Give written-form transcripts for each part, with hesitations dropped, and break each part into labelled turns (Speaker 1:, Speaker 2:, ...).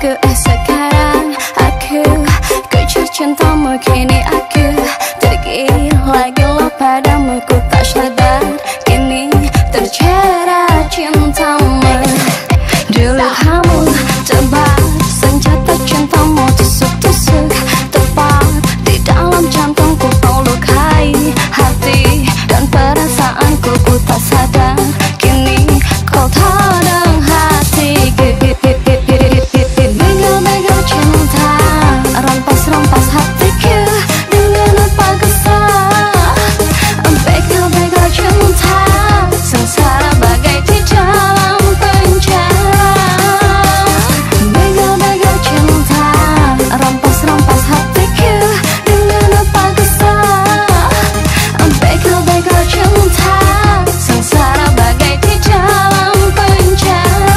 Speaker 1: cintaku sekarang aku kejar cintamu, kini aku tergila-gila padamu. Ku tak sadar kini terjerat cintamu. Dulu kamu tebak senjata cintamu, tusuk-tusuk tepat di dalam jantungku. Kau lukai hati dan perasaanku. Ku tak sadar kini kau tadang hati. Begal-begal cinta rampas-rampas hatiku dengan apa kesal. Begal-begal cinta sengsara bagai di dalam penjara. Begal-begal cinta rampas-rampas hatiku dengan apa kesal. Begal-begal cinta sengsara bagai di dalam penjara.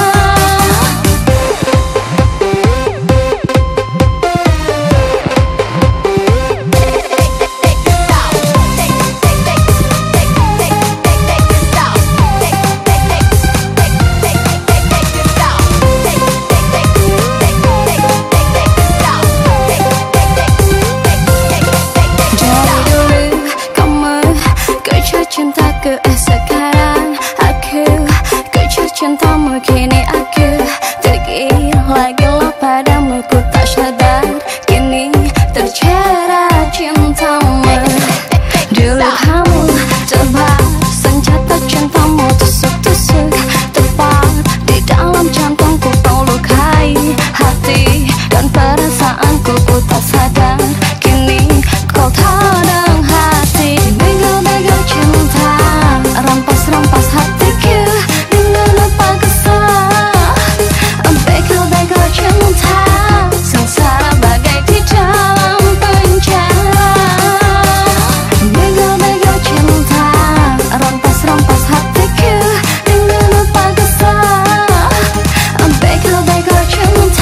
Speaker 1: Cintaku sekarang aku kejar cintamu, kini aku tergila-gila padamu. Ku tak sadar kini terjerat cintamu. Dulu kamu tebak senjata cintamu, tusuk-tusuk tepat di dalam jantungku. Kau lukai hati dan perasaanku. Ku tak sadar kini kau tadang hati. Begal-begal cinta rampas-rampas hatiku dengan apa kesal. Begal-begal cinta sengsara bagai di dalam penjara. Begal-begal cinta rampas-rampas hatiku dengan apa kesal. Begal-begal cinta